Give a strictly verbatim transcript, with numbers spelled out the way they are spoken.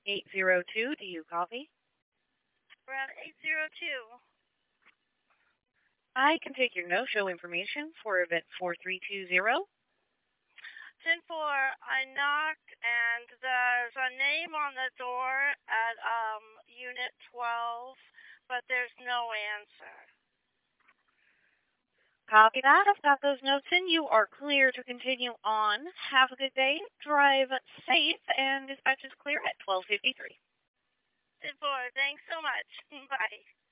eight zero two. Do you copy? We're on eight zero two. I can take your no-show information for event four three two zero. ten four, I knocked, and there's a name on the door at um Unit twelve, but there's no answer. Copy that. I've got those notes in. You are clear to continue on. Have a good day. Drive safe, and dispatch is clear at twelve fifty-three. ten four, thanks so much. Bye.